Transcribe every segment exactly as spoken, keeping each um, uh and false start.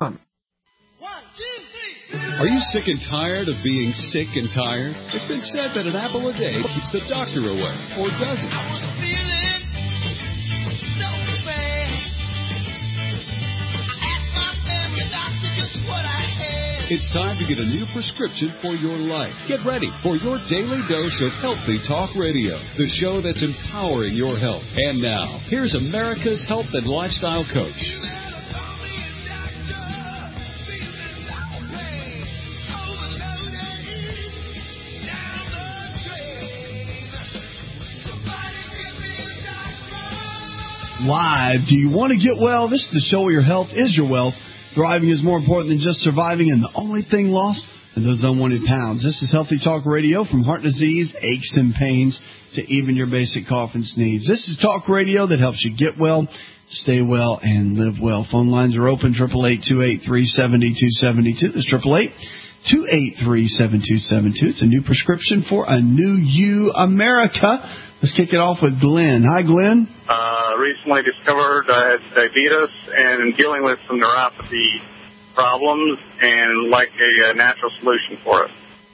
com. Are you sick and tired of being sick and tired? It's been said that an apple a day keeps the doctor away, or doesn't. I was feeling so bad. I asked my family doctor just what I had. It's time to get a new prescription for your life. Get ready for your daily dose of Healthy Talk Radio, the show that's empowering your health. And now, here's America's health and lifestyle coach. Live. Do you want to get well? This is the show where your health is your wealth. Thriving is more important than just surviving, and the only thing lost are those unwanted pounds. This is Healthy Talk Radio, from heart disease, aches and pains, to even your basic cough and sneeze. This is talk radio that helps you get well, stay well, and live well. Phone lines are open, eight eight eight, two eight three, seven two seven two. That's eight eight eight, two eight three, seven two seven two. It's a new prescription for a new you, America. Let's kick it off with Glenn. Hi, Glenn. Uh, recently discovered I had diabetes and dealing with some neuropathy problems and like a, a natural solution for it.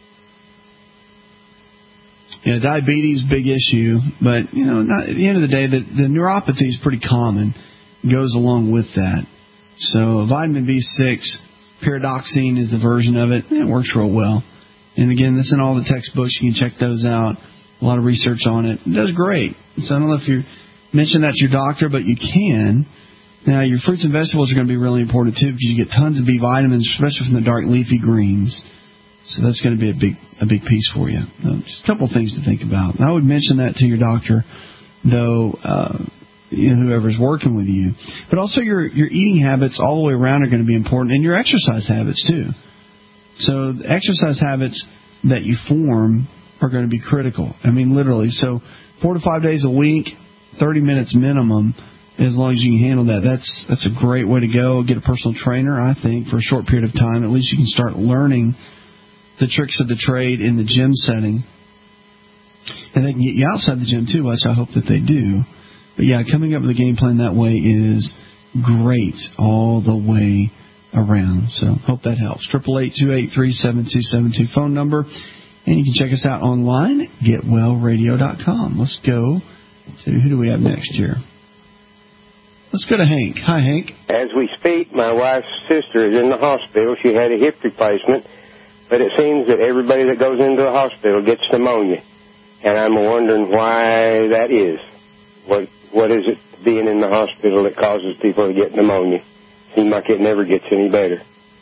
Yeah, diabetes, big issue. But, you know, not, at the end of the day, the, the neuropathy is pretty common. It goes along with that. So vitamin B six, pyridoxine is the version of it. It works real well. And, again, this is in all the textbooks. You can check those out. A lot of research on it. It does great. So I don't know if you mentioned that to your doctor, but you can. Now, your fruits and vegetables are going to be really important, too, because you get tons of B vitamins, especially from the dark leafy greens. So that's going to be a big a big piece for you. So just a couple of things to think about. And I would mention that to your doctor, though, uh, you know, whoever's working with you. But also your, your eating habits all the way around are going to be important, and your exercise habits, too. So the exercise habits that you form are going to be critical. I mean, literally. So four to five days a week, thirty minutes minimum, as long as you can handle that. That's that's a great way to go. Get a personal trainer, I think, for a short period of time. At least you can start learning the tricks of the trade in the gym setting. And they can get you outside the gym, too, which I hope that they do. But, yeah, coming up with a game plan that way is great all the way around. So hope that helps. eight eight eight, two eight three, seven two seven two phone number. And you can check us out online at get well radio dot com. Let's go to, who do we have next here? Let's go to Hank. Hi, Hank. As we speak, my wife's sister is in the hospital. She had a hip replacement, but it seems that everybody that goes into the hospital gets pneumonia. And I'm wondering why that is. What What is it being in the hospital that causes people to get pneumonia? Seems like it never gets any better.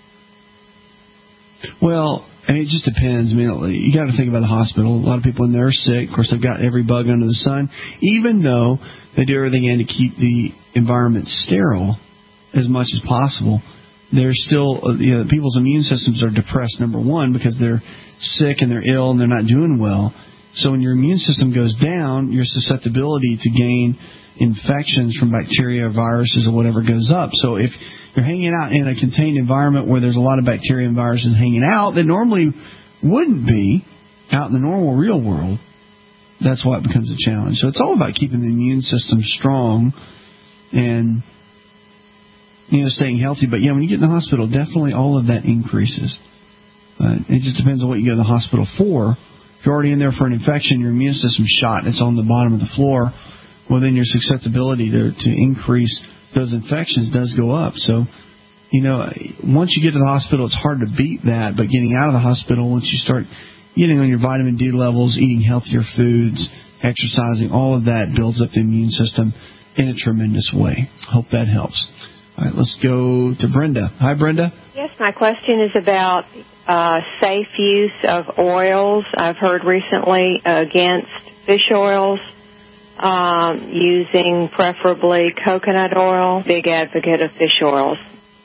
Well, I mean, it just depends. I mean, you got to think about the hospital. A lot of people in there are sick. Of course, they've got every bug under the sun. Even though they do everything in to keep the environment sterile as much as possible, there's still, you know, people's immune systems are depressed, number one, because they're sick and they're ill and they're not doing well. So when your immune system goes down, your susceptibility to gain infections from bacteria or viruses or whatever goes up. So if you're hanging out in a contained environment where there's a lot of bacteria and viruses hanging out that normally wouldn't be out in the normal real world, that's why it becomes a challenge. So it's all about keeping the immune system strong and, you know, staying healthy. But, yeah, when you get in the hospital, definitely all of that increases. Uh, it just depends on what you go to the hospital for. If you're already in there for an infection, your immune system's shot, and it's on the bottom of the floor, well, then your susceptibility to, to increase those infections does go up. So, you know, once you get to the hospital, it's hard to beat that. But getting out of the hospital, once you start getting on your vitamin D levels, eating healthier foods, exercising, all of that builds up the immune system in a tremendous way. Hope that helps. All right, let's go to Brenda. Hi, Brenda. Yes, my question is about uh, safe use of oils. I've heard recently against fish oils, um, using preferably coconut oil. Big advocate of fish oils.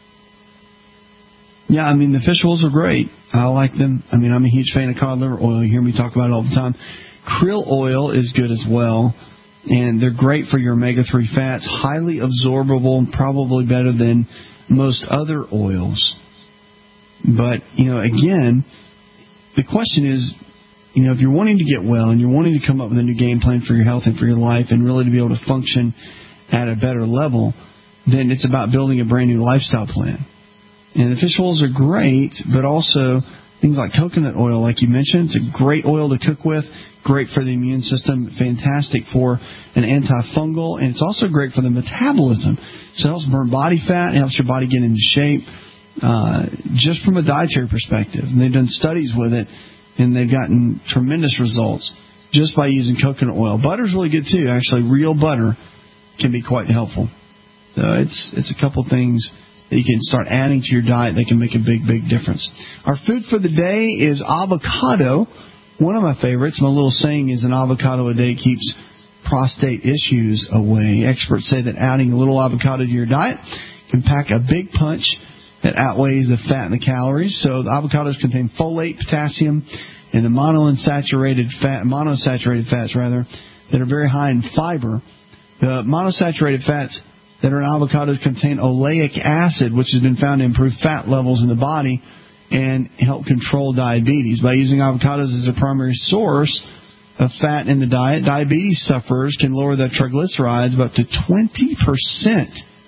Yeah, I mean, the fish oils are great. I like them. I mean, I'm a huge fan of cod liver oil. You hear me talk about it all the time. Krill oil is good as well, and they're great for your omega three fats, highly absorbable, and probably better than most other oils. But, you know, again, the question is, you know, if you're wanting to get well and you're wanting to come up with a new game plan for your health and for your life and really to be able to function at a better level, then it's about building a brand new lifestyle plan. And the fish oils are great, but also things like coconut oil, like you mentioned. It's a great oil to cook with, great for the immune system, fantastic for an antifungal, and it's also great for the metabolism. So it helps burn body fat, it helps your body get into shape, uh, just from a dietary perspective. And they've done studies with it, and they've gotten tremendous results just by using coconut oil. Butter's really good, too. Actually, real butter can be quite helpful. So it's it's a couple things that you can start adding to your diet that can make a big, big difference. Our food for the day is avocado. One of my favorites, my little saying is an avocado a day keeps prostate issues away. Experts say that adding a little avocado to your diet can pack a big punch that outweighs the fat and the calories. So the avocados contain folate, potassium, and the monounsaturated fat, monosaturated fats rather, that are very high in fiber. The monosaturated fats that are in avocados contain oleic acid, which has been found to improve fat levels in the body and help control diabetes. By using avocados as a primary source of fat in the diet, diabetes sufferers can lower their triglycerides by up to twenty percent.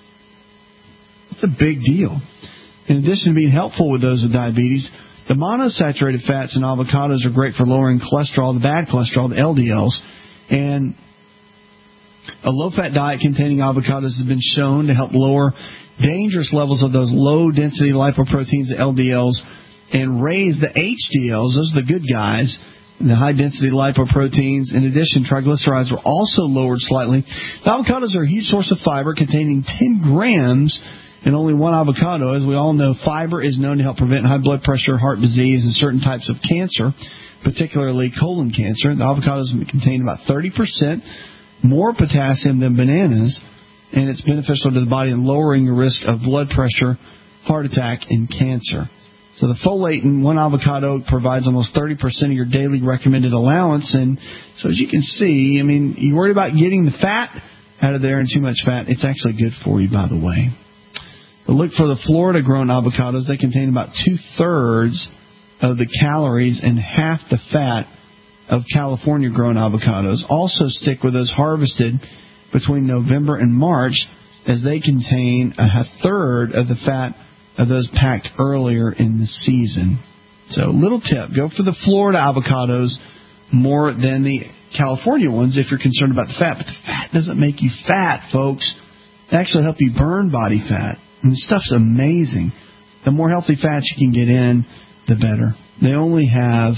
That's a big deal. In addition to being helpful with those with diabetes, the monosaturated fats in avocados are great for lowering cholesterol, the bad cholesterol, the L D Ls. And a low-fat diet containing avocados has been shown to help lower dangerous levels of those low-density lipoproteins, the L D Ls, and raise the H D Ls. Those are the good guys, the high-density lipoproteins. In addition, triglycerides were also lowered slightly. The avocados are a huge source of fiber, containing ten grams in only one avocado. As we all know, fiber is known to help prevent high blood pressure, heart disease, and certain types of cancer, particularly colon cancer. The avocados contain about thirty percent more potassium than bananas, and it's beneficial to the body in lowering the risk of blood pressure, heart attack, and cancer. So the folate in one avocado provides almost thirty percent of your daily recommended allowance. And so as you can see, I mean, you worried about getting the fat out of there and too much fat. It's actually good for you, by the way. But look for the Florida-grown avocados. They contain about two-thirds of the calories and half the fat of California-grown avocados. Also stick with those harvested between November and March, as they contain a third of the fat of those packed earlier in the season. So, little tip, go for the Florida avocados more than the California ones if you're concerned about the fat. But the fat doesn't make you fat, folks. It actually helps you burn body fat. And this stuff's amazing. The more healthy fats you can get in, the better. They only have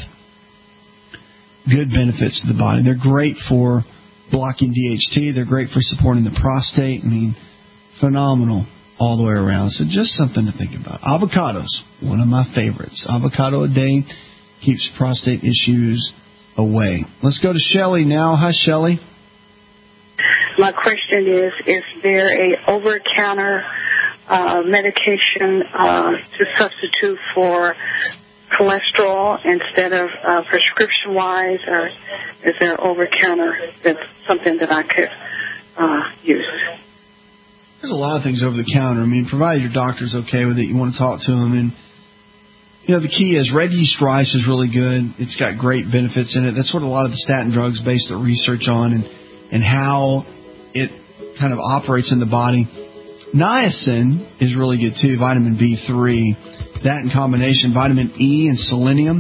good benefits to the body. They're great for blocking D H T. They're great for supporting the prostate. I mean, phenomenal all the way around. So just something to think about. Avocados, one of my favorites. Avocado a day keeps prostate issues away. Let's go to Shelley now. Hi, Shelley. My question is, is there a over-counter uh, medication uh, to substitute for cholesterol instead of uh, prescription-wise, or is there over-counter that's something that I could uh, use? There's a lot of things over the counter. I mean, provided your doctor's okay with it, you want to talk to them. And, you know, the key is red yeast rice is really good. It's got great benefits in it. That's what a lot of the statin drugs base their research on, and, and how it kind of operates in the body. Niacin is really good, too, vitamin B three. That in combination, vitamin E and selenium,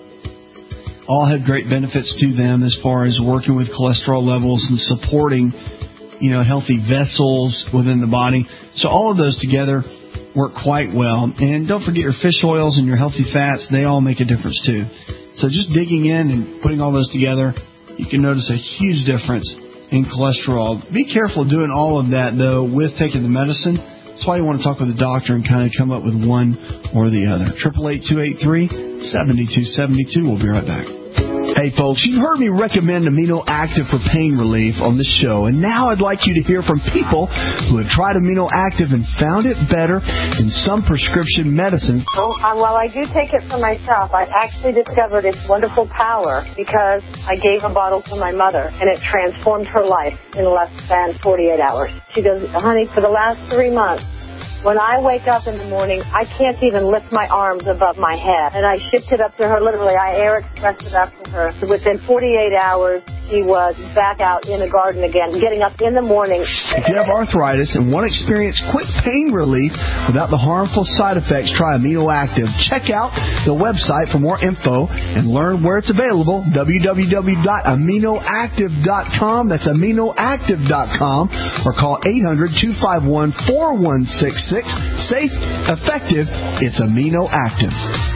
all have great benefits to them as far as working with cholesterol levels and supporting, you know, healthy vessels within the body. So all of those together work quite well. And don't forget your fish oils and your healthy fats. They all make a difference, too. So just digging in and putting all those together, you can notice a huge difference in cholesterol. Be careful doing all of that, though, with taking the medicine. That's why you want to talk with a doctor and kind of come up with one or the other. eight eight eight, two eight three, seven two seven two. We'll be right back. Hey, folks, you've heard me recommend Amino Active for pain relief on this show, and now I'd like you to hear from people who have tried Amino Active and found it better than some prescription medicines. Well, uh, while I do take it for myself, I actually discovered its wonderful power because I gave a bottle to my mother, and it transformed her life in less than forty-eight hours. She goes, honey, for the last three months, when I wake up in the morning, I can't even lift my arms above my head. And I shipped it up to her, literally. I air expressed it up to her. So within forty-eight hours, she was back out in the garden again, getting up in the morning. If you have arthritis and want to experience quick pain relief without the harmful side effects, try Amino Active. Check out the website for more info and learn where it's available, w w w dot amino active dot com. That's amino active dot com. Or call eight hundred, two five one, four one six six. Safe, effective, it's Amino Active.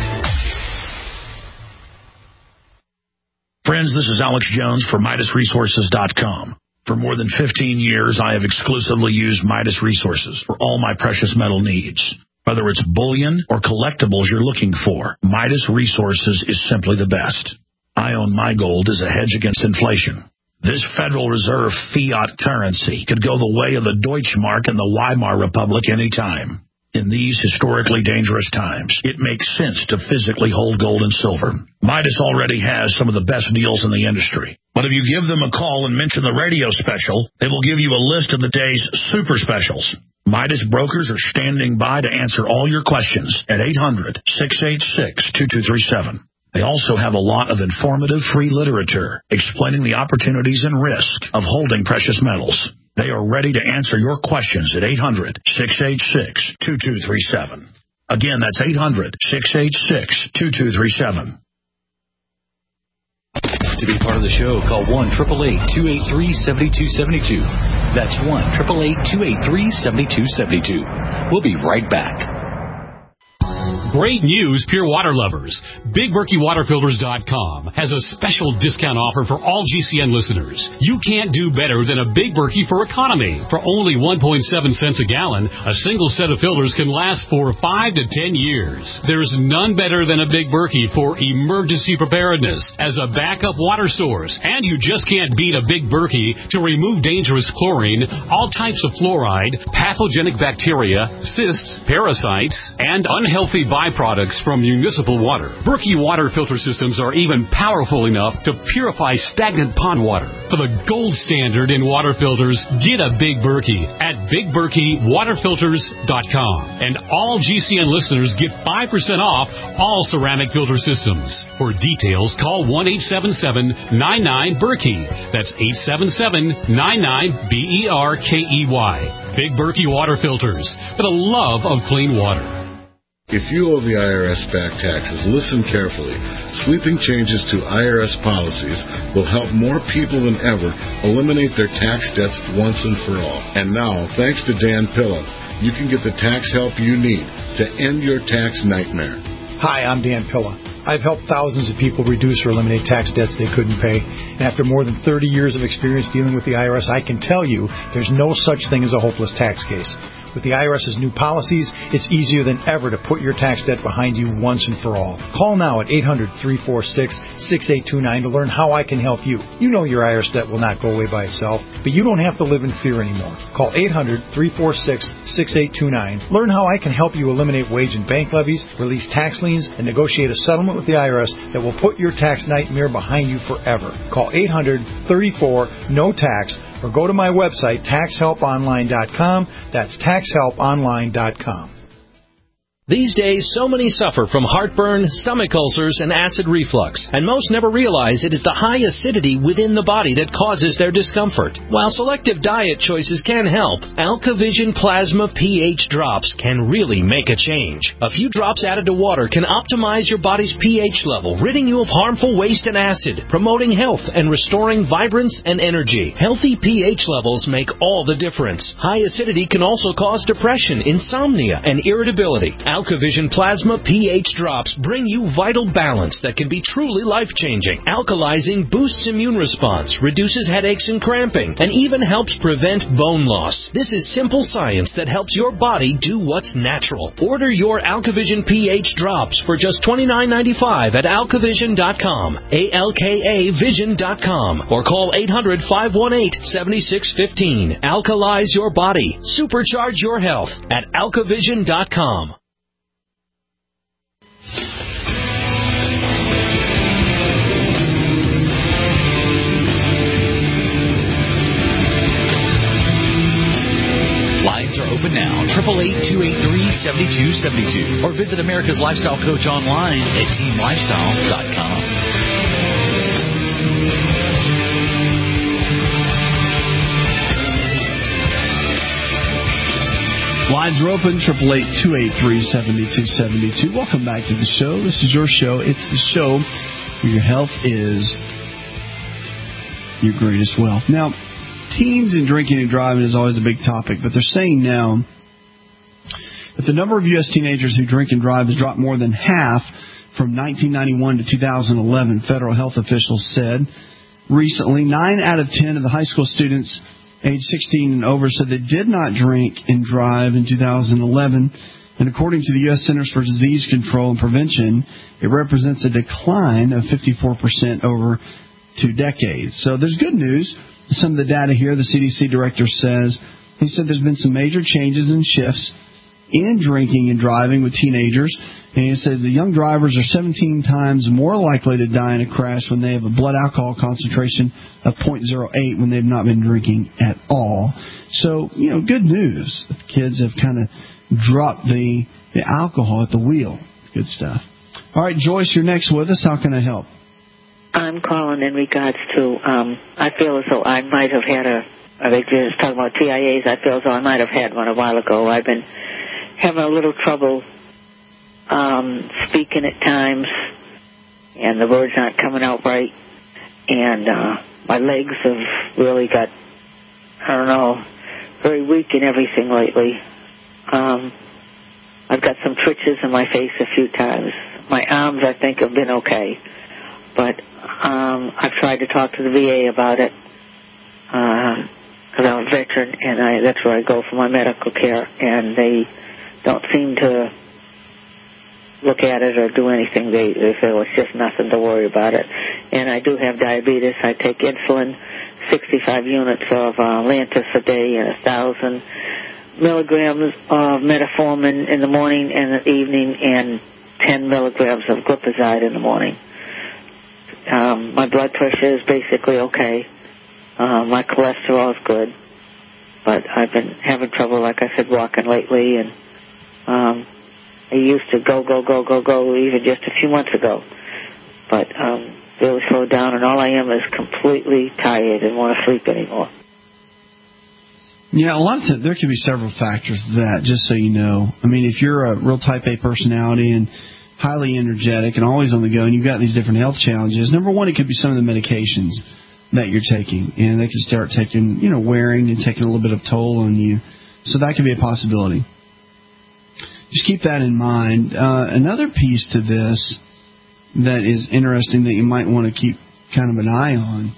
Friends, this is Alex Jones for Midas Resources dot com. For more than fifteen years, I have exclusively used Midas Resources for all my precious metal needs. Whether it's bullion or collectibles you're looking for, Midas Resources is simply the best. I own my gold as a hedge against inflation. This Federal Reserve fiat currency could go the way of the Deutschmark and the Weimar Republic any time. In these historically dangerous times, it makes sense to physically hold gold and silver. Midas already has some of the best deals in the industry. But if you give them a call and mention the radio special, they will give you a list of the day's super specials. Midas brokers are standing by to answer all your questions at eight hundred, six eight six, two two three seven. They also have a lot of informative free literature explaining the opportunities and risk of holding precious metals. They are ready to answer your questions at eight hundred, six eight six, two two three seven. Again, that's eight hundred, six eight six, two two three seven. To be part of the show, call one eight eight eight, two eight three, seven two seven two. That's one eight eight eight, two eight three, seven two seven two. We'll be right back. Great news, pure water lovers. Big Berkey Water Filters dot com has a special discount offer for all G C N listeners. You can't do better than a Big Berkey for economy. For only one point seven cents a gallon, a single set of filters can last for five to ten years. There's none better than a Big Berkey for emergency preparedness as a backup water source. And you just can't beat a Big Berkey to remove dangerous chlorine, all types of fluoride, pathogenic bacteria, cysts, parasites, and unhealthy byproducts from municipal water. Berkey water filter systems are even powerful enough to purify stagnant pond water. For the gold standard in water filters, get a Big Berkey at Big Berkey Water Filters dot com. And all G C N listeners get five percent off all ceramic filter systems. For details, call one eight seven seven, nine nine, Berkey. That's eight seven seven, nine nine, B E R K E Y. Big Berkey Water Filters, for the love of clean water. If you owe the I R S back taxes, listen carefully. Sweeping changes to I R S policies will help more people than ever eliminate their tax debts once and for all. And now, thanks to Dan Pilla, you can get the tax help you need to end your tax nightmare. Hi, I'm Dan Pilla. I've helped thousands of people reduce or eliminate tax debts they couldn't pay. And after more than thirty years of experience dealing with the I R S, I can tell you there's no such thing as a hopeless tax case. With the I R S's new policies, it's easier than ever to put your tax debt behind you once and for all. Call now at eight hundred, three four six, six eight two nine to learn how I can help you. You know your I R S debt will not go away by itself, but you don't have to live in fear anymore. Call eight hundred, three four six, six eight two nine. Learn how I can help you eliminate wage and bank levies, release tax liens, and negotiate a settlement with the I R S that will put your tax nightmare behind you forever. Call eight hundred, thirty-four, no tax or go to my website, tax help online dot com. That's tax help online dot com. These days, so many suffer from heartburn, stomach ulcers, and acid reflux, and most never realize it is the high acidity within the body that causes their discomfort. While selective diet choices can help, AlkaVision Plasma pH drops can really make a change. A few drops added to water can optimize your body's pH level, ridding you of harmful waste and acid, promoting health and restoring vibrance and energy. Healthy pH levels make all the difference. High acidity can also cause depression, insomnia, and irritability. AlkaVision Plasma pH drops bring you vital balance that can be truly life-changing. Alkalizing boosts immune response, reduces headaches and cramping, and even helps prevent bone loss. This is simple science that helps your body do what's natural. Order your AlkaVision pH drops for just twenty-nine ninety-five at alka vision dot com, A L K A vision dot com, or call eight hundred, five one eight, seven six one five. Alkalize your body. Supercharge your health at alka vision dot com. Lines are open now, eight eight eight, two eight three, seven two seven two. Or visit America's Lifestyle Coach online at team lifestyle dot com. Lines are open, eight eight eight, two eight three, seven two seven two. Welcome back to the show. This is your show. It's the show where your health is your greatest wealth. Now, teens and drinking and driving is always a big topic, but they're saying now that the number of U S teenagers who drink and drive has dropped more than half from nineteen ninety-one to two thousand eleven, federal health officials said. Recently, nine out of ten of the high school students age sixteen and over said they did not drink and drive in two thousand eleven. And according to the U S Centers for Disease Control and Prevention, it represents a decline of fifty-four percent over two decades. So there's good news. Some of the data here, the C D C director says, he said there's been some major changes and shifts in drinking and driving with teenagers. And he said the young drivers are seventeen times more likely to die in a crash when they have a blood alcohol concentration of zero point zero eight when they've not been drinking at all. So, you know, good news. The kids have kind of dropped the, the alcohol at the wheel. Good stuff. All right, Joyce, you're next with us. How can I help? I'm calling in regards to, um, I feel as though I might have had a, I think you're just talking about T I As, I feel as though I might have had one a while ago. I've been having a little trouble um, speaking at times, and the words aren't coming out right, and uh, my legs have really got, I don't know, very weak and everything lately. Um, I've got some twitches in my face a few times. My arms, I think, have been okay. But um, I've tried to talk to the V A about it because uh, I'm a veteran, and I, that's where I go for my medical care, and they don't seem to look at it or do anything. They, they say, well, it's just nothing to worry about it. And I do have diabetes. I take insulin, sixty-five units of uh, Lantus a day and one thousand milligrams of metformin in the morning and the evening, and ten milligrams of glipizide in the morning. Um, my blood pressure is basically okay. Uh, my cholesterol is good. But I've been having trouble, like I said, walking lately. And um, I used to go, go, go, go, go even just a few months ago. But um, really slowed down, and all I am is completely tired and want to sleep anymore. Yeah, a lot of times there could be several factors to that, just so you know. I mean, if you're a real type A personality and highly energetic and always on the go, and you've got these different health challenges, number one, it could be some of the medications that you're taking, and they could start taking, you know, wearing and taking a little bit of toll on you. So that could be a possibility. Just keep that in mind. Uh, another piece to this that is interesting that you might want to keep kind of an eye on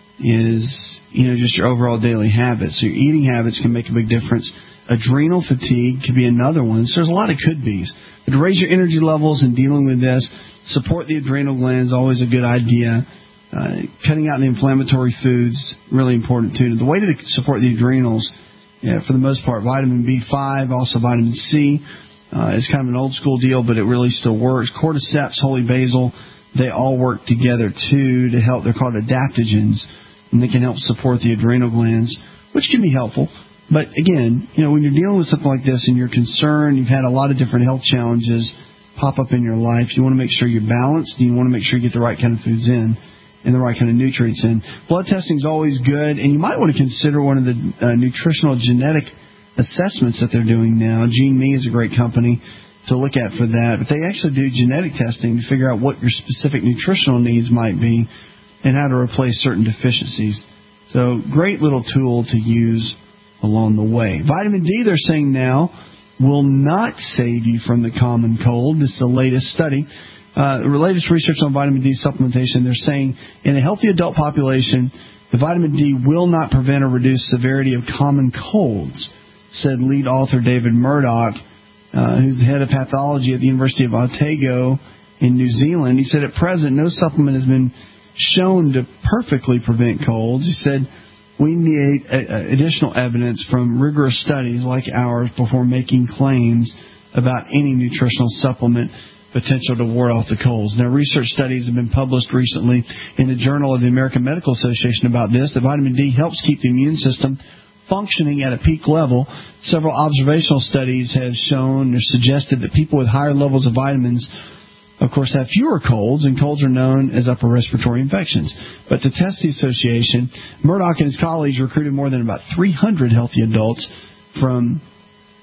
is, you know, just your overall daily habits. So your eating habits can make a big difference. Adrenal fatigue could be another one. So there's a lot of could-bes. But to raise your energy levels in dealing with this, support the adrenal glands, always a good idea. Uh, cutting out the inflammatory foods, really important too. The way to support the adrenals, yeah, for the most part, vitamin B five, also vitamin C, uh, is kind of an old school deal, but it really still works. Cordyceps, holy basil, they all work together too to help. They're called adaptogens, and they can help support the adrenal glands, which can be helpful. But again, you know, when you're dealing with something like this and you're concerned, you've had a lot of different health challenges pop up in your life, you want to make sure you're balanced, and you want to make sure you get the right kind of foods in and the right kind of nutrients in. Blood testing is always good, and you might want to consider one of the uh, nutritional genetic assessments that they're doing now. GeneMe is a great company to look at for that, but they actually do genetic testing to figure out what your specific nutritional needs might be and how to replace certain deficiencies. So great little tool to use along the way. Vitamin D, they're saying now, will not save you from the common cold. This is the latest study. Uh, the latest research on vitamin D supplementation, they're saying in a healthy adult population, the vitamin D will not prevent or reduce severity of common colds, said lead author David Murdoch, uh, who's the head of pathology at the University of Otago in New Zealand. He said at present, no supplement has been shown to perfectly prevent colds. He said, we need a, a, additional evidence from rigorous studies like ours before making claims about any nutritional supplement potential to ward off the colds. Now, research studies have been published recently in the Journal of the American Medical Association about this, that vitamin D helps keep the immune system functioning at a peak level. Several observational studies have shown or suggested that people with higher levels of vitamins, of course, have fewer colds, and colds are known as upper respiratory infections. But to test the association, Murdoch and his colleagues recruited more than about three hundred healthy adults from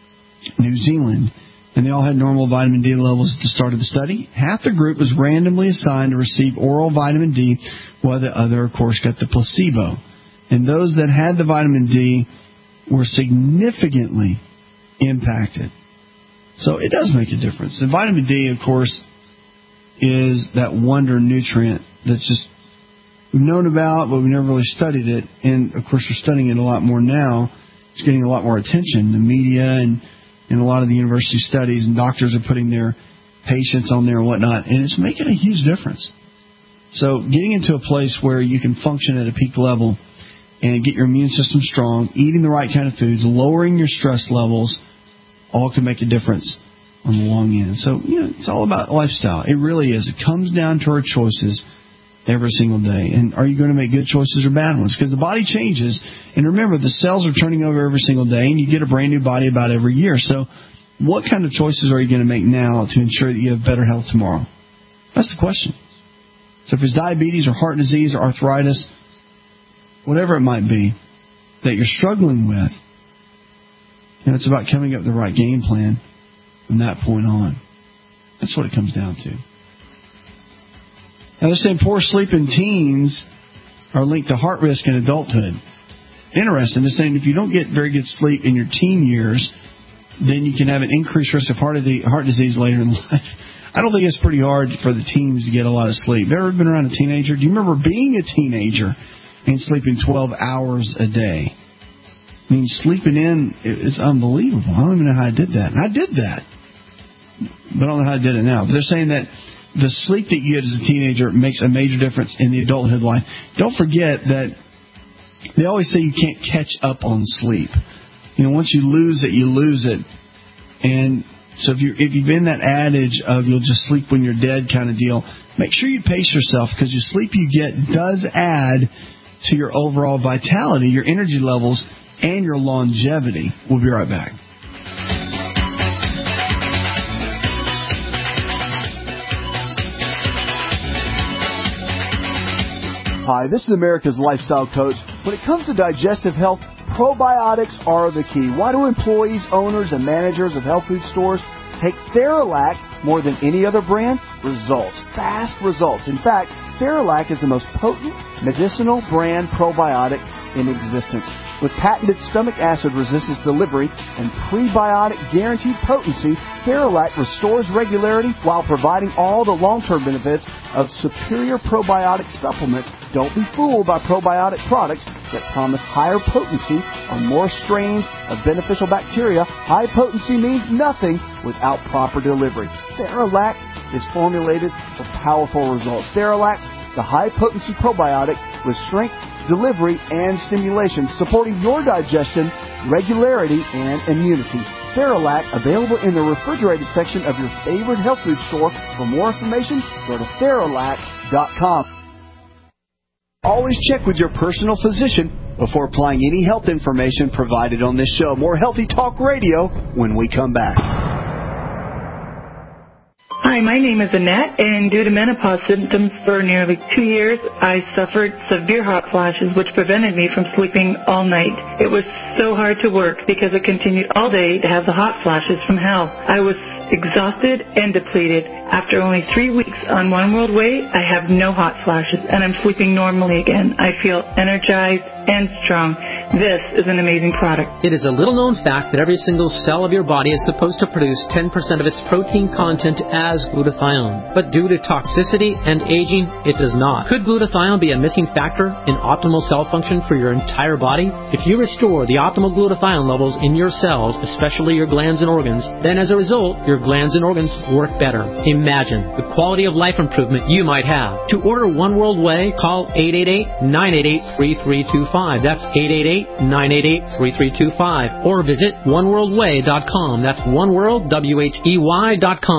New Zealand, and they all had normal vitamin D levels at the start of the study. Half the group was randomly assigned to receive oral vitamin D, while the other, of course, got the placebo. And those that had the vitamin D were significantly impacted. So it does make a difference. The vitamin D, of course, is that wonder nutrient that's just we've known about, but we've never really studied it. And, of course, we're studying it a lot more now. It's getting a lot more attention. The media and, and a lot of the university studies, and doctors are putting their patients on there and whatnot, and it's making a huge difference. So getting into a place where you can function at a peak level and get your immune system strong, eating the right kind of foods, lowering your stress levels, all can make a difference on the long end. So, you know, it's all about lifestyle. It really is. It comes down to our choices every single day. And are you going to make good choices or bad ones? Because the body changes. And remember, the cells are turning over every single day, and you get a brand new body about every year. So what kind of choices are you going to make now to ensure that you have better health tomorrow? That's the question. So if it's diabetes or heart disease or arthritis, whatever it might be that you're struggling with, you know, it's about coming up with the right game plan from that point on. That's what it comes down to. Now, they're saying poor sleep in teens are linked to heart risk in adulthood. Interesting. They're saying if you don't get very good sleep in your teen years, then you can have an increased risk of heart disease later in life. I don't think it's pretty hard for the teens to get a lot of sleep. Ever been around a teenager? Do you remember being a teenager and sleeping twelve hours a day? I mean, sleeping in is unbelievable. I don't even know how I did that. And I did that. But I don't know how I did it now. But they're saying that the sleep that you get as a teenager makes a major difference in the adulthood life. Don't forget that they always say you can't catch up on sleep. You know, once you lose it, you lose it. And so if you're, if you've been that adage of you'll just sleep when you're dead kind of deal, make sure you pace yourself, because your sleep you get does add to your overall vitality, your energy levels, and your longevity. We'll be right back. Hi, this is America's Lifestyle Coach. When it comes to digestive health, probiotics are the key. Why do employees, owners, and managers of health food stores take Theralac more than any other brand? Results. Fast results. In fact, Theralac is the most potent medicinal brand probiotic in existence. With patented stomach acid resistance delivery and prebiotic guaranteed potency, Theralac restores regularity while providing all the long-term benefits of superior probiotic supplements. Don't be fooled by probiotic products that promise higher potency on more strains of beneficial bacteria. High potency means nothing without proper delivery. Theralac is formulated for powerful results. Theralac, the high-potency probiotic with strength, delivery, and stimulation, supporting your digestion, regularity, and immunity. Theralac, available in the refrigerated section of your favorite health food store. For more information, go to Theralac dot com. Always check with your personal physician before applying any health information provided on this show. More Healthy Talk Radio when we come back. Hi, my name is Annette, and due to menopause symptoms for nearly two years, I suffered severe hot flashes, which prevented me from sleeping all night. It was so hard to work because I continued all day to have the hot flashes from hell. I was exhausted and depleted. After only three weeks on One World Way, I have no hot flashes, and I'm sleeping normally again. I feel energized and strong. This is an amazing product. It is a little-known fact that every single cell of your body is supposed to produce ten percent of its protein content as glutathione. But due to toxicity and aging, it does not. Could glutathione be a missing factor in optimal cell function for your entire body? If you restore the optimal glutathione levels in your cells, especially your glands and organs, then as a result, your glands and organs work better. Imagine the quality of life improvement you might have. To order One World Way, call eight eight eight, nine eight eight, three three two five. That's eight eight eight, nine eight eight, three three two five. Or visit one world way dot com. That's one world, W H E Y dot com.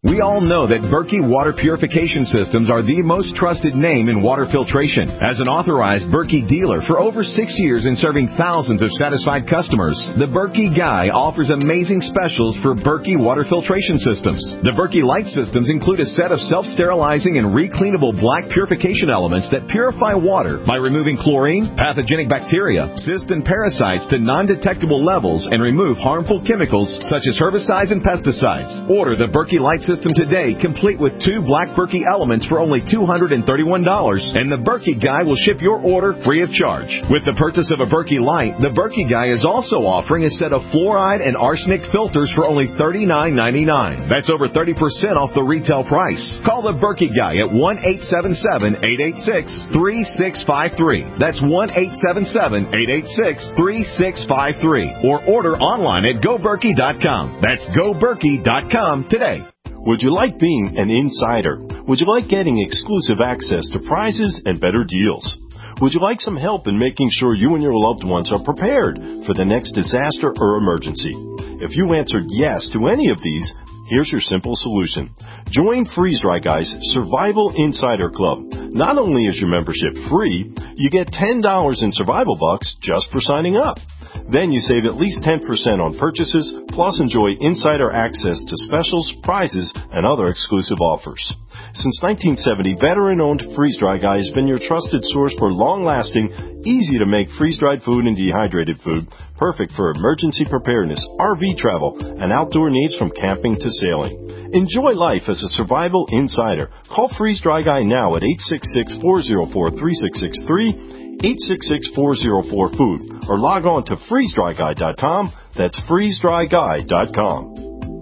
We all know that Berkey Water Purification Systems are the most trusted name in water filtration. As an authorized Berkey dealer for over six years and serving thousands of satisfied customers, the Berkey Guy offers amazing specials for Berkey Water Filtration Systems. The Berkey Light Systems include a set of self-sterilizing and recleanable black purification elements that purify water by removing chlorine, pathogenic bacteria, cysts, and parasites to non-detectable levels and remove harmful chemicals such as herbicides and pesticides. Order the Berkey Light System today, complete with two black Berkey elements for only two hundred thirty-one dollars, and the Berkey Guy will ship your order free of charge. With the purchase of a Berkey Light, the Berkey Guy is also offering a set of fluoride and arsenic filters for only thirty-nine ninety-nine. That's over thirty percent off the retail price. Call the Berkey Guy at one eight seven seven, eight eight six, three six five three. That's one eight seven seven, eight eight six, three six five three. Or order online at go berkey dot com. That's go berkey dot com today. Would you like being an insider? Would you like getting exclusive access to prizes and better deals? Would you like some help in making sure you and your loved ones are prepared for the next disaster or emergency? If you answered yes to any of these, here's your simple solution. Join Freeze Dry Guy's Survival Insider Club. Not only is your membership free, you get ten dollars in survival bucks just for signing up. Then you save at least ten percent on purchases, plus enjoy insider access to specials, prizes, and other exclusive offers. Since nineteen seventy, veteran-owned Freeze Dry Guy has been your trusted source for long-lasting, easy-to-make freeze-dried food and dehydrated food, perfect for emergency preparedness, R V travel, and outdoor needs from camping to sailing. Enjoy life as a survival insider. Call Freeze Dry Guy now at eight six six, four zero four, three six six three, eight six six, four zero four, food, or log on to freeze dry guy dot com. That's freeze dry guy dot com.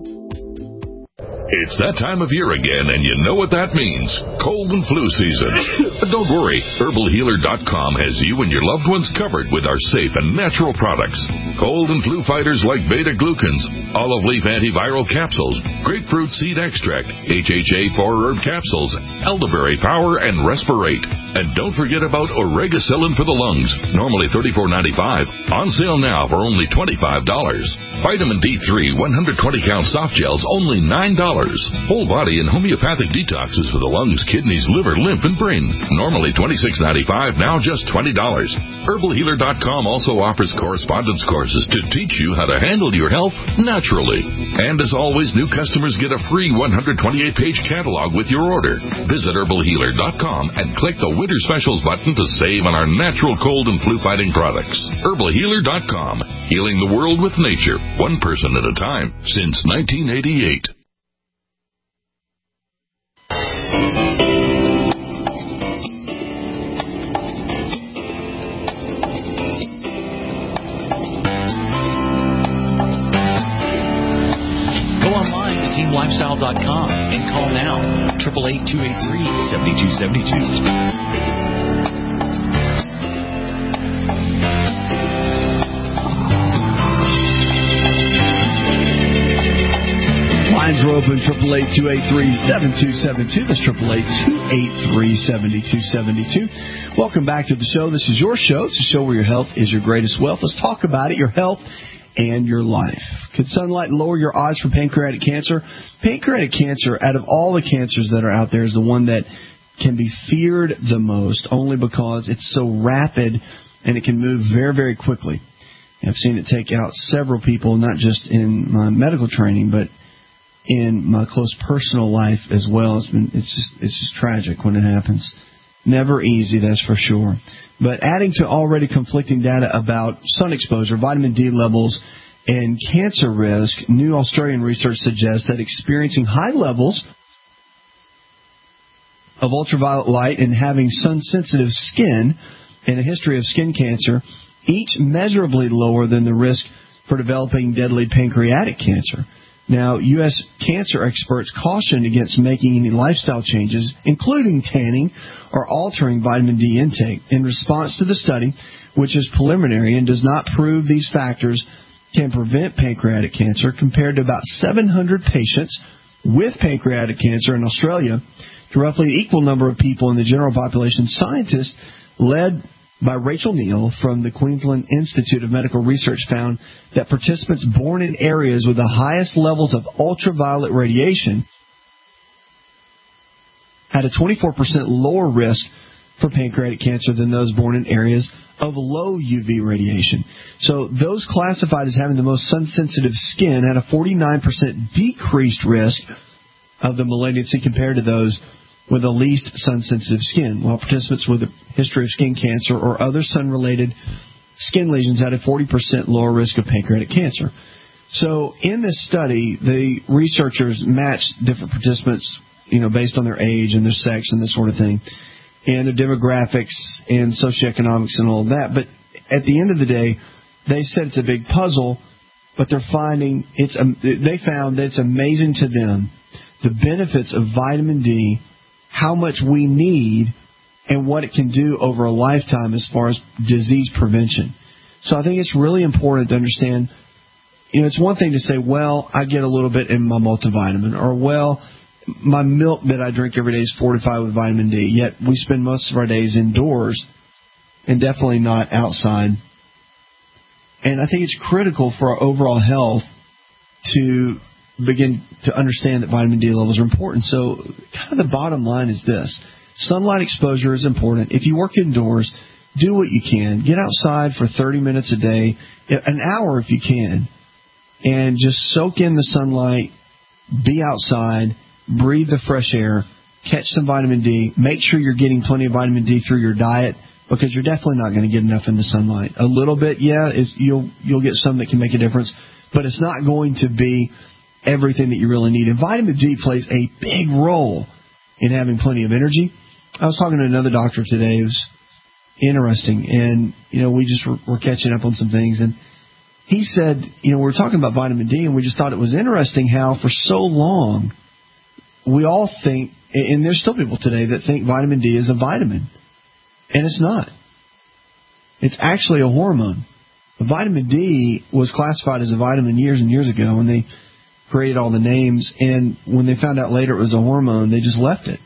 It's that time of year again, and you know what that means. Cold and flu season. But don't worry, herbal healer dot com has you and your loved ones covered with our safe and natural products. Cold and flu fighters like beta-glucans, olive leaf antiviral capsules, grapefruit seed extract, H H A four herb capsules, elderberry power, and respirate. And don't forget about Oregacillin for the lungs, normally thirty-four ninety-five, on sale now for only twenty-five dollars. Vitamin D three one hundred twenty count soft gels, only nine dollars. Whole body and homeopathic detoxes for the lungs, kidneys, liver, lymph, and brain, normally twenty-six ninety-five, now just twenty dollars. herbal healer dot com also offers correspondence courses to teach you how to handle your health naturally. And as always, new customers get a free one hundred twenty-eight page catalog with your order. Visit herbal healer dot com and click the Winter Specials button to save on our natural cold and flu fighting products. herbal healer dot com, healing the world with nature, one person at a time, since nineteen eighty-eight. team lifestyle dot com and call now, eight eight eight, two eight three, seven two seven two. Lines are open, eight eight eight, two eight three, seven two seven two. That's eight eight eight, two eight three, seven two seven two. Welcome back to the show. This is your show. It's a show where your health is your greatest wealth. Let's talk about it, your health and your life. Could sunlight lower your odds for pancreatic cancer? Pancreatic cancer, out of all the cancers that are out there, is the one that can be feared the most, only because it's so rapid and it can move very, very quickly. I've seen it take out several people, not just in my medical training, but in my close personal life as well. It's been, it's just, it's just tragic when it happens. Never easy, that's for sure. But adding to already conflicting data about sun exposure, vitamin D levels, and cancer risk, new Australian research suggests that experiencing high levels of ultraviolet light and having sun-sensitive skin and a history of skin cancer, each measurably lower than the risk for developing deadly pancreatic cancer. Now, U S cancer experts cautioned against making any lifestyle changes, including tanning or altering vitamin D intake. In response to the study, which is preliminary and does not prove these factors can prevent pancreatic cancer, compared to about seven hundred patients with pancreatic cancer in Australia, to roughly an equal number of people in the general population, scientists led by Rachel Neal from the Queensland Institute of Medical Research found that participants born in areas with the highest levels of ultraviolet radiation had a twenty-four percent lower risk for pancreatic cancer than those born in areas of low U V radiation. So those classified as having the most sun-sensitive skin had a forty-nine percent decreased risk of the malignancy compared to those with the least sun-sensitive skin, while participants with a history of skin cancer or other sun-related skin lesions had a forty percent lower risk of pancreatic cancer. So in this study, the researchers matched different participants, you know, based on their age and their sex and this sort of thing, and their demographics and socioeconomics and all of that. But at the end of the day, they said it's a big puzzle, but they're finding it's um, they found that it's amazing to them the benefits of vitamin D, how much we need, and what it can do over a lifetime as far as disease prevention. So I think it's really important to understand, you know, it's one thing to say, well, I get a little bit in my multivitamin, or, well, my milk that I drink every day is fortified with vitamin D, yet we spend most of our days indoors and definitely not outside. And I think it's critical for our overall health to begin to understand that vitamin D levels are important. So kind of the bottom line is this. Sunlight exposure is important. If you work indoors, do what you can. Get outside for thirty minutes a day, an hour if you can, and just soak in the sunlight, be outside, breathe the fresh air, catch some vitamin D. Make sure you're getting plenty of vitamin D through your diet, because you're definitely not going to get enough in the sunlight. A little bit, yeah, is you'll you'll get some that can make a difference, but it's not going to be everything that you really need. And vitamin D plays a big role in having plenty of energy. I was talking to another doctor today. It was interesting, and you know, we just were, were catching up on some things, and he said, you know, we were talking about vitamin D, and we just thought it was interesting how for so long we all think, and there's still people today that think vitamin D is a vitamin, and it's not. It's actually a hormone. Vitamin D was classified as a vitamin years and years ago when they created all the names, and when they found out later it was a hormone, they just left it.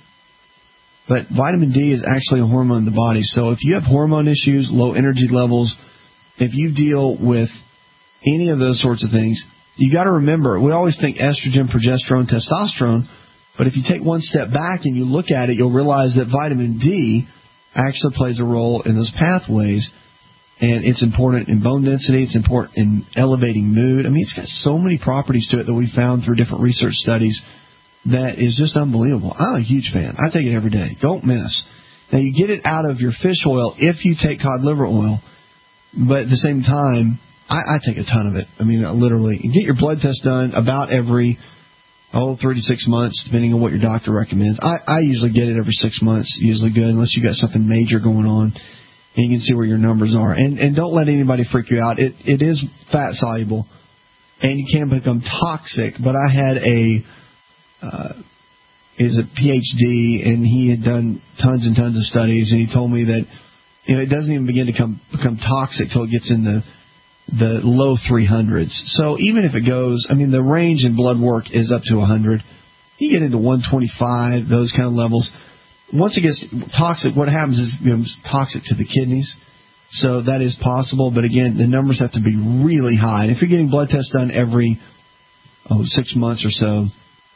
But vitamin D is actually a hormone in the body. So if you have hormone issues, low energy levels, if you deal with any of those sorts of things, you got to remember, we always think estrogen, progesterone, testosterone, but if you take one step back and you look at it, you'll realize that vitamin D actually plays a role in those pathways, and it's important in bone density, it's important in elevating mood. I mean, it's got so many properties to it that we found through different research studies that is just unbelievable. I'm a huge fan. I take it every day. Don't miss. Now, you get it out of your fish oil if you take cod liver oil, but at the same time, I, I take a ton of it. I mean, literally. You get your blood test done about every, oh, three to six months, depending on what your doctor recommends. I, I usually get it every six months, usually good, unless you got something major going on, and you can see where your numbers are. And, and don't let anybody freak you out. It It is fat-soluble, and you can become toxic, but I had a... Uh, is a P H D, and he had done tons and tons of studies, and he told me that, you know, it doesn't even begin to come, become toxic till it gets in the the low three hundreds. So even if it goes, I mean, the range in blood work is up to one hundred. You get into one twenty-five, those kind of levels. Once it gets toxic, what happens is it becomes toxic to the kidneys. So that is possible, but again, the numbers have to be really high. And if you're getting blood tests done every oh, six months or so,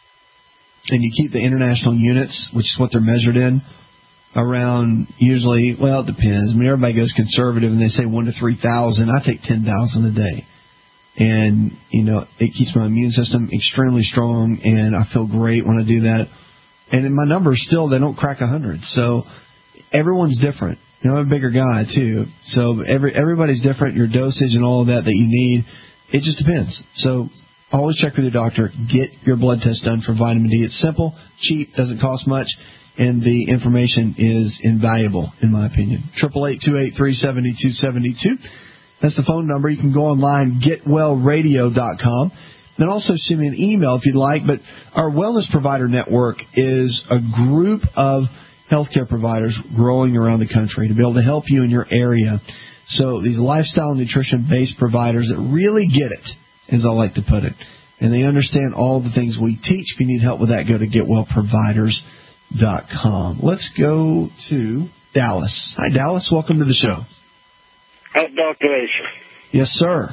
and you keep the international units, which is what they're measured in, around usually, well, it depends. I mean, everybody goes conservative, and they say one to three thousand. I take ten thousand a day. And, you know, it keeps my immune system extremely strong, and I feel great when I do that. And in my numbers still, they don't crack one hundred. So everyone's different. You know, I'm a bigger guy, too. So every everybody's different. Your dosage and all of that that you need, it just depends. So always check with your doctor. Get your blood test done for vitamin D. It's simple, cheap, doesn't cost much, and the information is invaluable, in my opinion. eight eight eight, two eight three, seven two seven two. That's the phone number. You can go online, get well radio dot com. Then also send me an email if you'd like. But our Wellness Provider Network is a group of healthcare providers growing around the country to be able to help you in your area. So these lifestyle and nutrition-based providers that really get it, as I like to put it. And they understand all the things we teach. If you need help with that, go to get well providers dot com. Let's go to Dallas. Hi, Dallas. Welcome to the show. Hi, Doctor Acer. Yes, sir.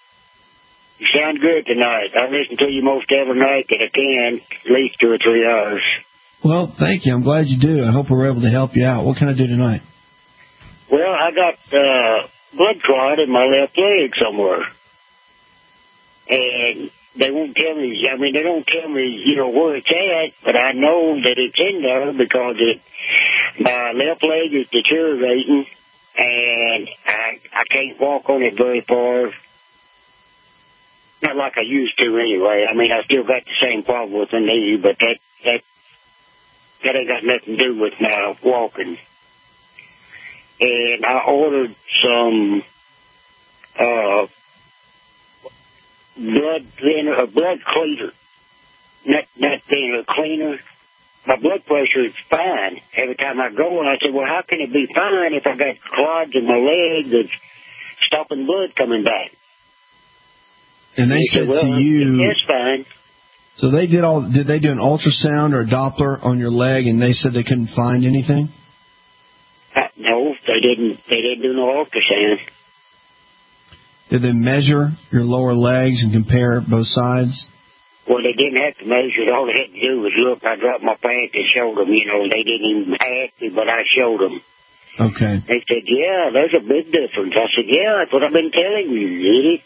You sound good tonight. I listen to you most every night that I can, at least two or three hours. Well, thank you. I'm glad you do. I hope we're able to help you out. What can I do tonight? Well, I got uh, blood clot in my left leg somewhere. And they won't tell me, I mean, they don't tell me, you know, where it's at, but I know that it's in there because it, my left leg is deteriorating, and I, I can't walk on it very far. Not like I used to anyway. I mean, I still got the same problem with the knee, but that, that, that ain't got nothing to do with my walking. And I ordered some, uh, blood thinner, a blood cleaner. Not, not thinner, cleaner. My blood pressure is fine every time I go, and I said, well, how can it be fine if I got clots in my leg that's stopping blood coming back? And they said, said well, to you, it's fine. So they did all. Did they do an ultrasound or a Doppler on your leg, and they said they couldn't find anything? Uh, no, they didn't. They didn't do no ultrasound. Did they measure your lower legs and compare both sides? Well, they didn't have to measure it. All they had to do was look. I dropped my pants and showed them. You know, they didn't even ask me, but I showed them. Okay. They said, yeah, there's a big difference. I said, yeah, that's what I've been telling you, idiot.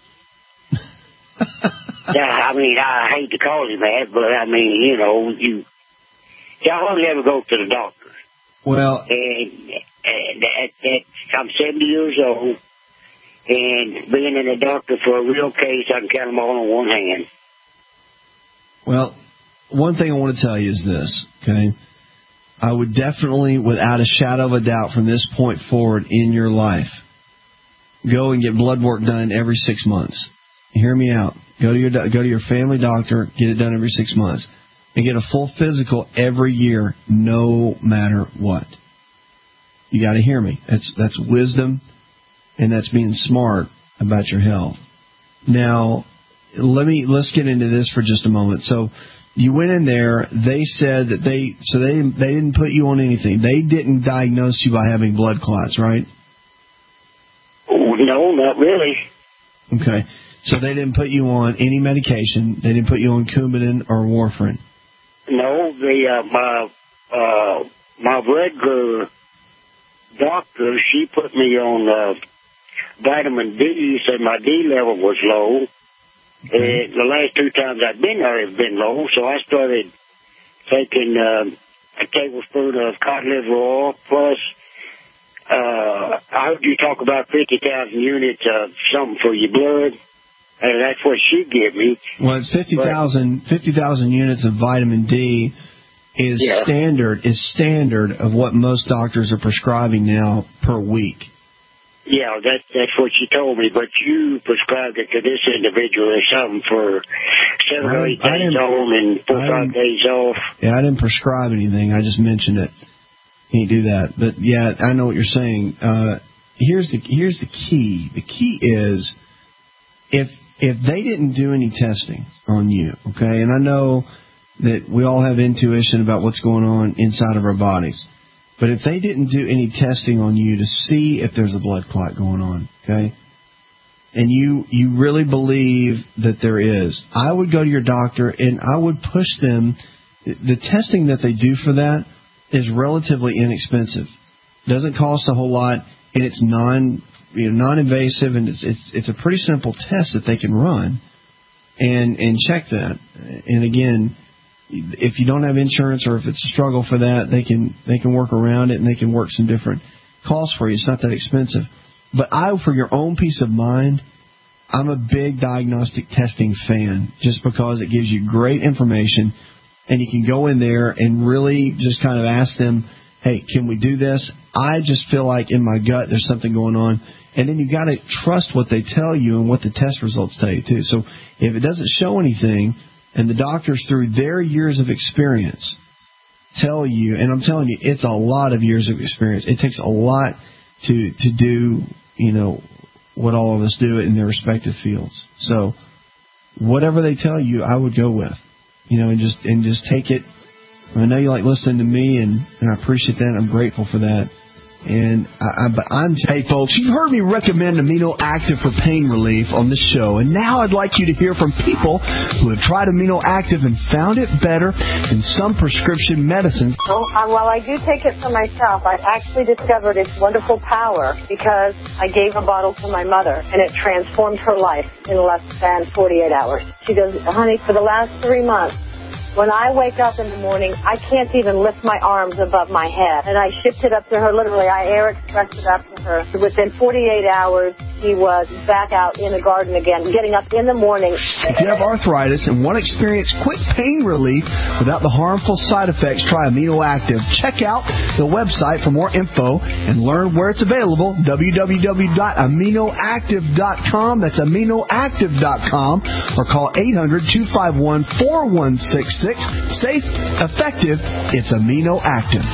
Yeah, I mean, I hate to call him that, but I mean, you know, you, you hardly ever go to the doctor. Well, and, and that, that, I'm seventy years old, and being in a doctor for a real case, I can count them all on one hand. Well, one thing I want to tell you is this, okay? I would definitely, without a shadow of a doubt, from this point forward in your life, go and get blood work done every six months. Hear me out. Go to your go to your family doctor, get it done every six months, and get a full physical every year, no matter what. You got to hear me. That's that's wisdom, and that's being smart about your health. Now, let me let's get into this for just a moment. So, you went in there. They said that they so they they didn't put you on anything. They didn't diagnose you by having blood clots, right? No, not really. Okay. So they didn't put you on any medication. They didn't put you on Coumadin or warfarin. No, the uh, my uh, my regular doctor, she put me on uh, vitamin D. Said my D level was low. Okay. And the last two times I've been there, it's been low. So I started taking uh, a tablespoon of cod liver oil plus. Uh, I heard you talk about fifty thousand units of something for your blood. And that's what she gave me. Well, it's fifty thousand fifty thousand units of vitamin D is yeah. standard is standard of what most doctors are prescribing now per week. Yeah, that, that's what she told me. But you prescribed it to this individual or something for seven or eight days on and four or five days off. Yeah, I didn't prescribe anything. I just mentioned it. Can't do that. But, yeah, I know what you're saying. Uh, here's the here's the key. The key is if if they didn't do any testing on you, okay, and I know that we all have intuition about what's going on inside of our bodies, but if they didn't do any testing on you to see if there's a blood clot going on, okay, and you, you really believe that there is, I would go to your doctor and I would push them. The testing that they do for that is relatively inexpensive. Doesn't cost a whole lot, and it's non you know, non-invasive, and it's, it's it's a pretty simple test that they can run and and check that. And again, if you don't have insurance or if it's a struggle for that, they can they can work around it and they can work some different costs for you. It's not that expensive. But I, for your own peace of mind, I'm a big diagnostic testing fan just because it gives you great information, and you can go in there and really just kind of ask them, hey, can we do this? I just feel like in my gut there's something going on. And then you got to trust what they tell you and what the test results tell you, too. So if it doesn't show anything and the doctors, through their years of experience, tell you, and I'm telling you, it's a lot of years of experience. It takes a lot to to do, you know, what all of us do in their respective fields. So whatever they tell you, I would go with, you know, and just and just take it. I know you like listening to me, and, and I appreciate that. I'm grateful for that. And I, I, but I'm hey, folks, you've heard me recommend Amino Active for pain relief on this show, and now I'd like you to hear from people who have tried Amino Active and found it better than some prescription medicines. So, um, while I do take it for myself, I actually discovered its wonderful power because I gave a bottle to my mother, and it transformed her life in less than forty-eight hours. She goes, honey, for the last three months, when I wake up in the morning, I can't even lift my arms above my head. And I shipped it up to her, literally. I air expressed it up to her. Within forty-eight hours, she was back out in the garden again, getting up in the morning. If you have arthritis and want to experience quick pain relief without the harmful side effects, try Amino Active. Check out the website for more info and learn where it's available, w w w dot amino active dot com. That's amino active dot com. Or call eight hundred, two five one, four one six six. Safe, effective, it's Amino Active.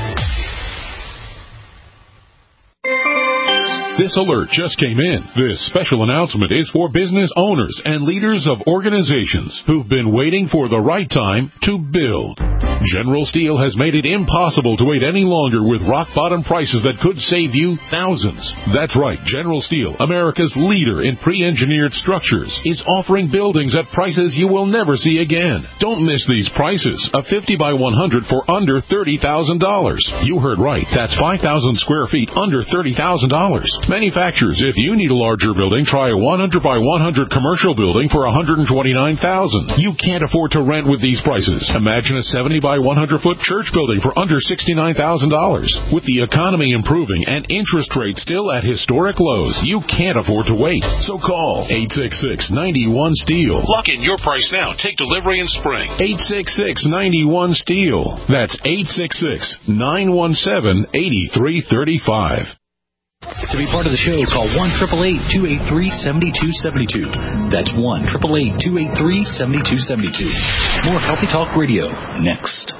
This alert just came in. This special announcement is for business owners and leaders of organizations who've been waiting for the right time to build. General Steel has made it impossible to wait any longer with rock-bottom prices that could save you thousands. That's right, General Steel, America's leader in pre-engineered structures, is offering buildings at prices you will never see again. Don't miss these prices. A fifty by one hundred for under thirty thousand dollars. You heard right. That's five thousand square feet under thirty thousand dollars. Manufacturers, if you need a larger building, try a one hundred by one hundred commercial building for one hundred twenty-nine thousand dollars. You can't afford to rent with these prices. Imagine a seventy by one hundred foot church building for under sixty-nine thousand dollars. With the economy improving and interest rates still at historic lows, you can't afford to wait. So call eight six six, nine one, STEEL. Lock in your price now. Take delivery in spring. eight six six, nine one, STEEL. That's eight six six, nine one seven, eight three three five. To be part of the show, call one eight eight eight, two eight three, seven two seven two. That's one eight eight eight, two eight three, seven two seven two. More Healthy Talk Radio next.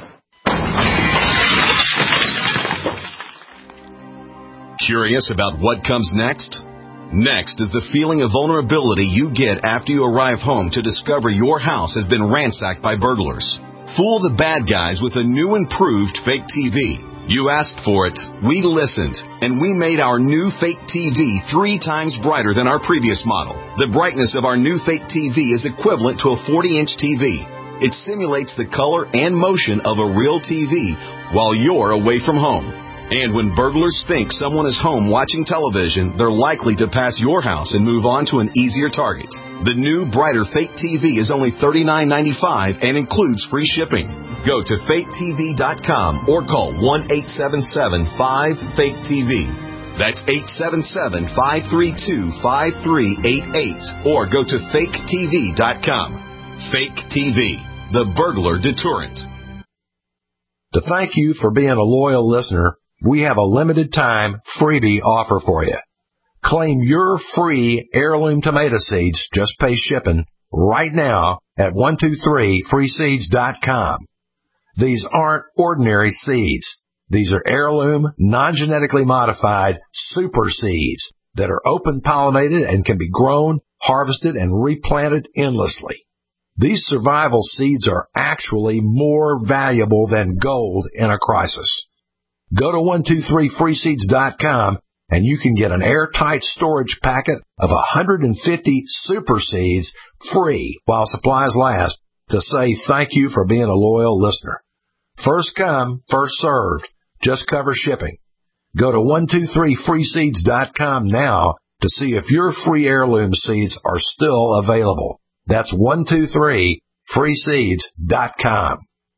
Curious about what comes next? Next is the feeling of vulnerability you get after you arrive home to discover your house has been ransacked by burglars. Fool the bad guys with a new improved fake T V. You asked for it, we listened, and we made our new fake T V three times brighter than our previous model. The brightness of our new fake T V is equivalent to a forty inch T V. It simulates the color and motion of a real T V while you're away from home. And when burglars think someone is home watching television, they're likely to pass your house and move on to an easier target. The new, brighter fake T V is only thirty-nine ninety-five and includes free shipping. Go to fake T V dot com or call one eight seven seven, five, fake T V. That's eight seven seven, five three two, five three eight eight or go to fake T V dot com. Fake T V, the burglar deterrent. To thank you for being a loyal listener, we have a limited time freebie offer for you. Claim your free heirloom tomato seeds, just pay shipping, right now at one two three free seeds dot com. These aren't ordinary seeds. These are heirloom, non-genetically modified super seeds that are open-pollinated and can be grown, harvested, and replanted endlessly. These survival seeds are actually more valuable than gold in a crisis. Go to one two three free seeds dot com and you can get an airtight storage packet of one hundred fifty super seeds free while supplies last to say thank you for being a loyal listener. First come, first served. Just cover shipping. Go to one two three free seeds dot com now to see if your free heirloom seeds are still available. That's one two three free seeds dot com.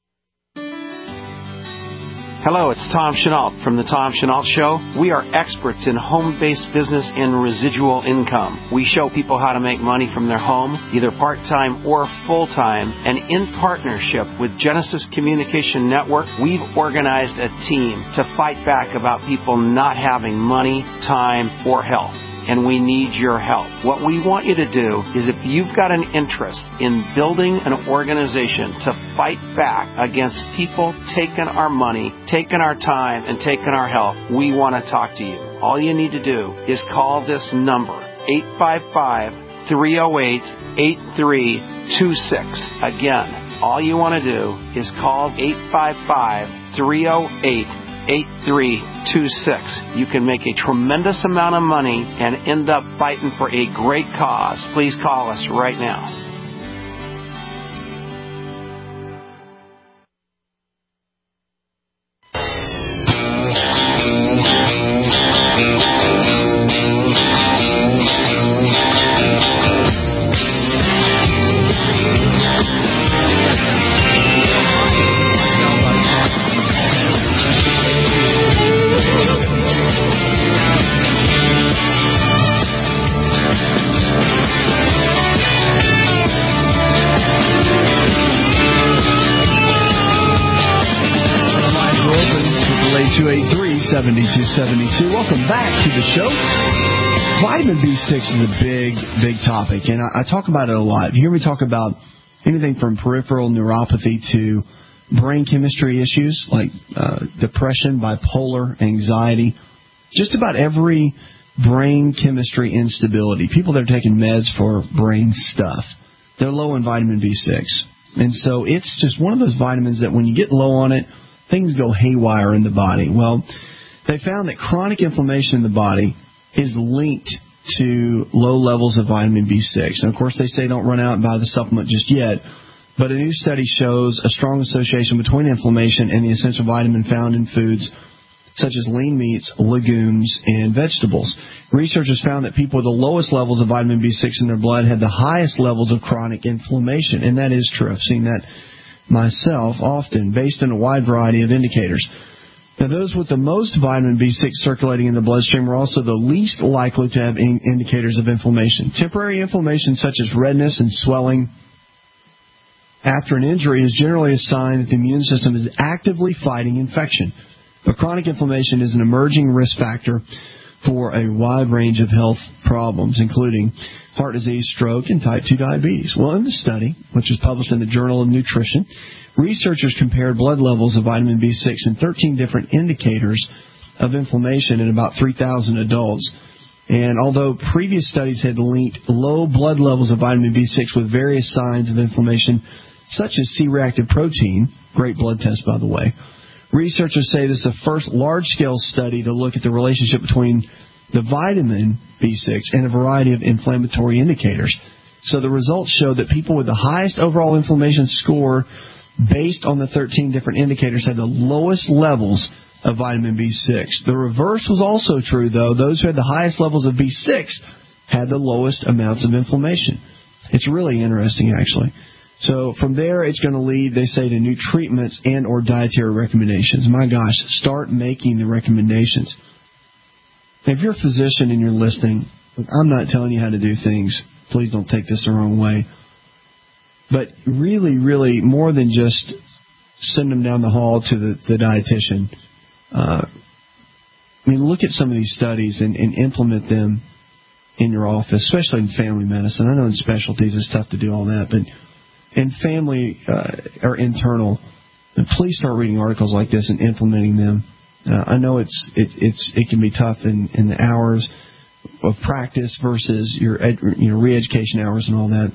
Hello, it's Tom Chenault from The Tom Chenault Show. We are experts in home-based business and residual income. We show people how to make money from their home, either part-time or full-time. And in partnership with Genesis Communication Network, we've organized a team to fight back about people not having money, time, or health. And we need your help. What we want you to do is if you've got an interest in building an organization to fight back against people taking our money, taking our time, and taking our health, we want to talk to you. All you need to do is call this number, eight five five, three oh eight, eight three two six. Again, all you want to do is call eight five five, three oh eight, eight three two six. You can make a tremendous amount of money and end up fighting for a great cause. Please call us right now. seventy-two seventy-two. Welcome back to the show. Vitamin B six is a big, big topic, and I, I talk about it a lot. You hear me talk about anything from peripheral neuropathy to brain chemistry issues like uh, depression, bipolar, anxiety, just about every brain chemistry instability. People that are taking meds for brain stuff, they're low in vitamin B six. And so it's just one of those vitamins that when you get low on it, things go haywire in the body. Well, they found that chronic inflammation in the body is linked to low levels of vitamin B six. Now, of course, they say don't run out and buy the supplement just yet, but a new study shows a strong association between inflammation and the essential vitamin found in foods such as lean meats, legumes, and vegetables. Researchers found that people with the lowest levels of vitamin B six in their blood had the highest levels of chronic inflammation, and that is true. I've seen that myself often, based on a wide variety of indicators. Now, those with the most vitamin B six circulating in the bloodstream are also the least likely to have in- indicators of inflammation. Temporary inflammation such as redness and swelling after an injury is generally a sign that the immune system is actively fighting infection. But chronic inflammation is an emerging risk factor for a wide range of health problems, including heart disease, stroke, and type two diabetes. Well, in the study, which was published in the Journal of Nutrition, researchers compared blood levels of vitamin B six in thirteen different indicators of inflammation in about three thousand adults. And although previous studies had linked low blood levels of vitamin B six with various signs of inflammation, such as C-reactive protein, great blood test, by the way, researchers say this is the first large-scale study to look at the relationship between the vitamin B six and a variety of inflammatory indicators. So the results show that people with the highest overall inflammation score based on the thirteen different indicators had the lowest levels of vitamin B six. The reverse was also true, though. Those who had the highest levels of B six had the lowest amounts of inflammation. It's really interesting, actually. So from there, it's going to lead, they say, to new treatments and or dietary recommendations. My gosh, start making the recommendations. If you're a physician and you're listening, I'm not telling you how to do things. Please don't take this the wrong way. But really, really, more than just send them down the hall to the, the dietitian, uh, I mean, look at some of these studies and, and implement them in your office, especially in family medicine. I know in specialties it's tough to do all that, but in family uh, or internal, please start reading articles like this and implementing them. Uh, I know it's it's it's it can be tough in, in the hours of practice versus your ed, you know re-education hours and all that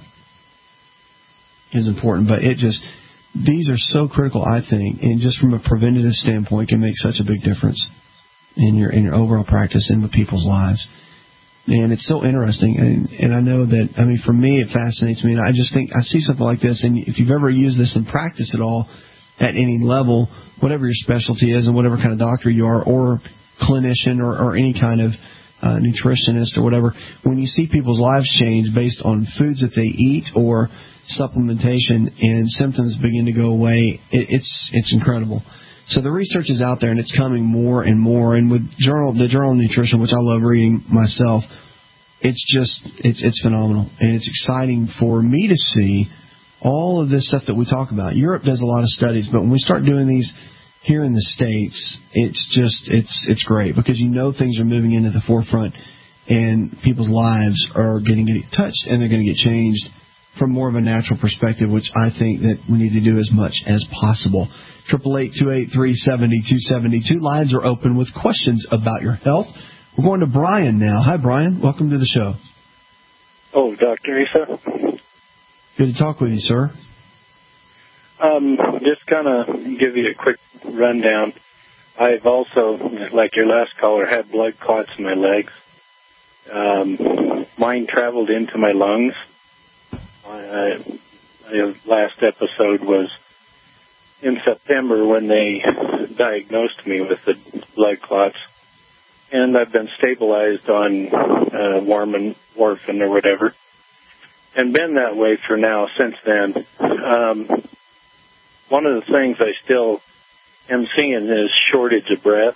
is important, but it just these are so critical, I think, and just from a preventative standpoint, can make such a big difference in your in your overall practice and with people's lives. And it's so interesting, and, and I know that, I mean, for me, it fascinates me, and I just think, I see something like this, and if you've ever used this in practice at all, at any level, whatever your specialty is, and whatever kind of doctor you are, or clinician, or, or any kind of uh, nutritionist, or whatever, when you see people's lives change based on foods that they eat, or supplementation, and symptoms begin to go away, it, it's it's incredible. So the research is out there, and it's coming more and more. And with journal, the Journal of Nutrition, which I love reading myself, it's just it's it's phenomenal, and it's exciting for me to see all of this stuff that we talk about. Europe does a lot of studies, but when we start doing these here in the States, it's just it's it's great because you know things are moving into the forefront, and people's lives are getting touched, and they're going to get changed from more of a natural perspective, which I think that we need to do as much as possible. Triple eight two eight three seventy two seventy two. Lines are open with questions about your health. We're going to Brian now. Hi, Brian. Welcome to the show. Oh, Doctor Isa. Good to talk with you, sir. Um, just kind of give you a quick rundown. I've also, like your last caller, had blood clots in my legs. Um, mine traveled into my lungs. Uh, my last episode was in September when they diagnosed me with the blood clots. And I've been stabilized on uh, warm warfarin or whatever, and been that way for now since then. Um, one of the things I still am seeing is shortage of breath.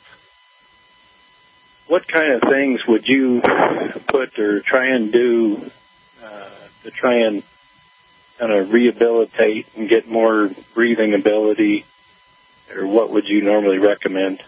What kind of things would you put or try and do uh, to try and kind of rehabilitate and get more breathing ability, or what would you normally recommend?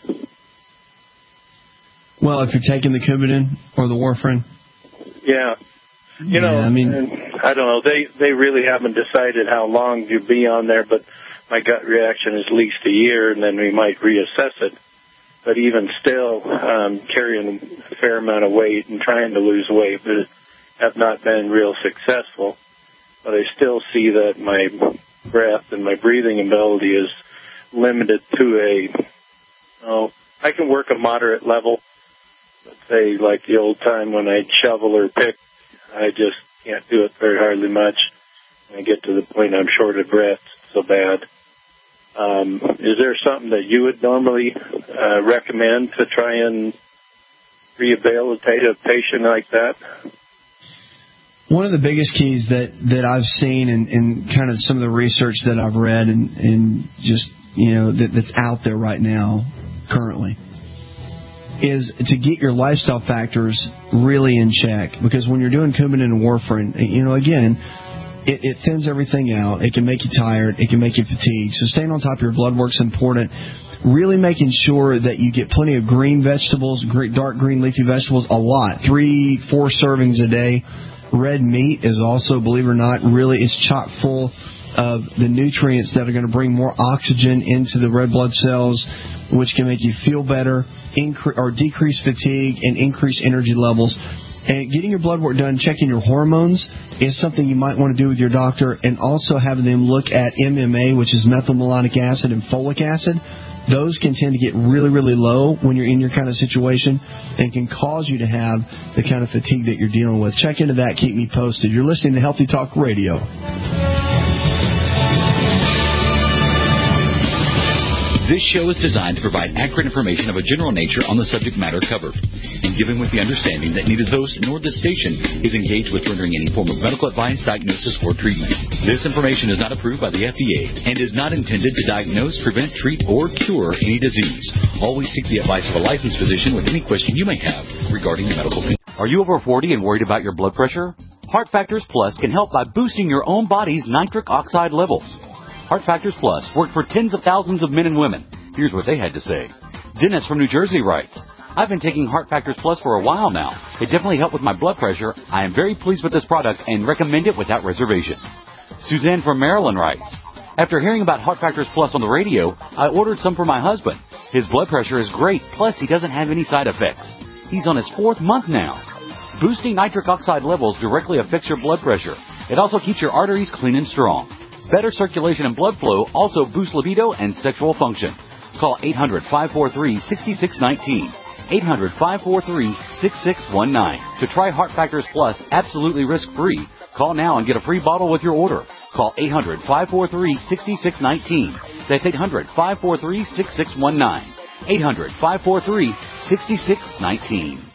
Well, if you're taking the Coumadin or the warfarin? Yeah. You know, yeah, I mean, I don't know. They they really haven't decided how long you'd be on there, but my gut reaction is at least a year, and then we might reassess it. But even still, um, carrying a fair amount of weight and trying to lose weight, but have not been real successful. But I still see that my breath and my breathing ability is limited to a, oh, I can work a moderate level. Let's say like the old time when I'd shovel or pick, I just can't do it very hardly much. I get to the point I'm short of breath so bad. Um, is there something that you would normally uh, recommend to try and rehabilitate a patient like that? One of the biggest keys that, that I've seen in, in kind of some of the research that I've read and, and just, you know, that, that's out there right now currently is to get your lifestyle factors really in check. Because when you're doing Coumadin and warfarin, you know, again, It, it thins everything out. It can make you tired. It can make you fatigued. So staying on top of your blood work's important. Really making sure that you get plenty of green vegetables, dark green leafy vegetables, a lot. Three, four servings a day. Red meat is also, believe it or not, really is chock full of the nutrients that are going to bring more oxygen into the red blood cells, which can make you feel better, incre- or decrease fatigue, and increase energy levels. And getting your blood work done, checking your hormones, is something you might want to do with your doctor, and also having them look at M M A, which is methylmalonic acid, and folic acid. Those can tend to get really, really low when you're in your kind of situation and can cause you to have the kind of fatigue that you're dealing with. Check into that. Keep me posted. You're listening to Healthy Talk Radio. This show is designed to provide accurate information of a general nature on the subject matter covered, and given with the understanding that neither the host nor this station is engaged with rendering any form of medical advice, diagnosis, or treatment. This information is not approved by the F D A and is not intended to diagnose, prevent, treat, or cure any disease. Always seek the advice of a licensed physician with any question you may have regarding medical condition. Are you over forty and worried about your blood pressure? Heart Factors Plus can help by boosting your own body's nitric oxide levels. Heart Factors Plus worked for tens of thousands of men and women. Here's what they had to say. Dennis from New Jersey writes, I've been taking Heart Factors Plus for a while now. It definitely helped with my blood pressure. I am very pleased with this product and recommend it without reservation. Suzanne from Maryland writes, after hearing about Heart Factors Plus on the radio, I ordered some for my husband. His blood pressure is great, plus he doesn't have any side effects. He's on his fourth month now. Boosting nitric oxide levels directly affects your blood pressure. It also keeps your arteries clean and strong. Better circulation and blood flow also boosts libido and sexual function. Call eight hundred, five four three, six six one nine, eight hundred, five four three, six six one nine. To try Heart Factors Plus absolutely risk-free, call now and get a free bottle with your order. Call eight hundred, five four three, six six one nine. That's eight hundred, five four three, six six one nine. eight hundred, five four three, six six one nine.